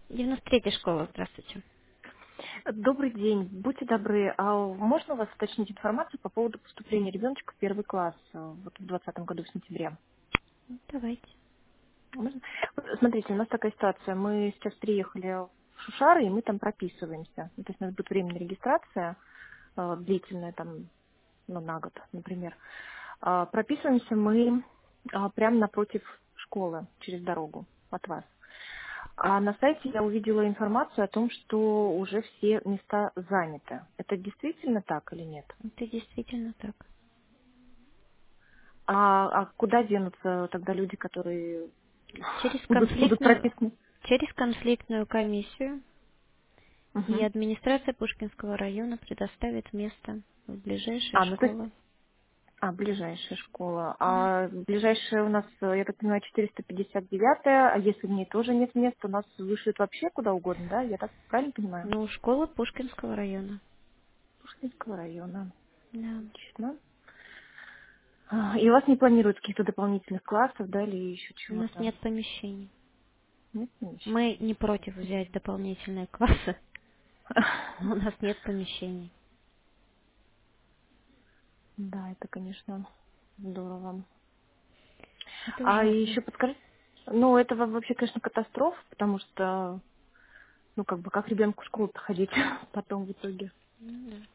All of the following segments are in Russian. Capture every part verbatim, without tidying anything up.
девяносто третья школа, здравствуйте. Добрый день. Будьте добры, а можно у вас уточнить информацию по поводу поступления ребеночка в первый класс э, вот в двадцатом году в сентябре? Ну, давайте. Можно? Вот смотрите, у нас такая ситуация. Мы сейчас приехали в Шушары, и мы там прописываемся. Ну, то есть у нас будет временная регистрация, э, длительная, там, ну, на год, например. А, прописываемся мы а, прямо напротив школы, через дорогу от вас. А на сайте я увидела информацию о том, что уже все места заняты. Это действительно так или нет? Это действительно так. А, а куда денутся тогда люди, которые Через будут, будут конфликтную, прописаны? через конфликтную комиссию и Мгм. администрация Пушкинского района предоставит место в ближайшей А, ну то есть, школе. а, ближайшая школа. Да. А ближайшая у нас, э, я так понимаю, четыреста пятьдесят девятая, а если в ней тоже нет места, у нас вышлют вообще куда угодно, да? Я так правильно понимаю? Ну, школа Пушкинского района. Пушкинского района. Да. Отлично. А, и у вас не планируют каких-то дополнительных классов, да, или еще У нас чего-то? нет помещений. Нет, ничего. Мы не против взять дополнительные классы, но у нас нет помещений. Да, это, конечно, здорово. Это А ужасно. еще подскажите, ну, это во- вообще, конечно, катастрофа, потому что, ну, как бы, как ребенку в школу ходить потом в итоге. Ну да.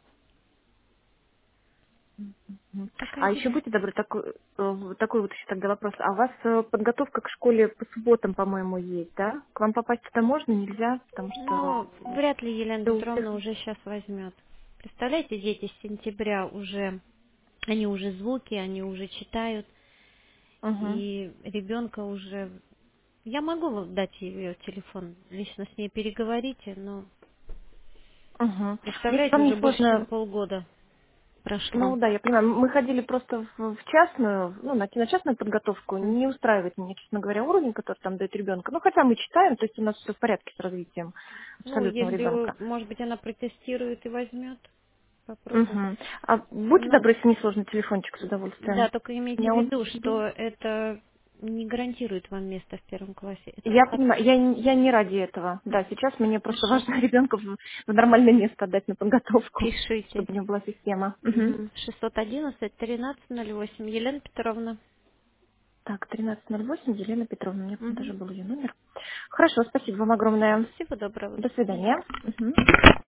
Мгм. Такая А еще беда. будьте добры, такой, э, такой вот еще тогда вопрос. А у вас э, подготовка к школе по субботам, по-моему, есть, да? К вам попасть туда можно, нельзя? Потому что Ну, вряд ли Елена у всех... Петровна уже сейчас возьмет. Представляете, дети с сентября уже, они уже звуки, они уже читают, Угу. и ребенка уже... Я могу вам дать ее телефон, лично с ней переговорите, но Угу. Если представляете, вам не уже больше, чем сложно. полгода Ну прошло. да, я понимаю. Мы ходили просто в, в частную, ну, на, на частную подготовку. М. Не устраивает меня, честно говоря, уровень, который там дает ребенка. Ну, хотя мы читаем, то есть у нас все в порядке с развитием Ну, абсолютного если, ребенка. может быть, она протестирует и возьмет, попробует. Угу. А будьте Но, добры, если не сложно, телефончик с да, удовольствием. только У имейте меня в он... виду, что это не гарантирует вам место в первом классе. Это Я от- понимаю, я, не- я не ради этого. Да, сейчас мне просто важно ребенка в, в нормальное место отдать на подготовку, пишите. чтобы у него была система. Мгм. Мгм. шестьсот одиннадцать тринадцать ноль восемь. Елена Петровна. Так, тринадцать ноль восемь, Елена Петровна, у меня Мгм. даже был ее номер. Хорошо, спасибо вам огромное. Всего доброго. До До свидания. свидания. Мгм.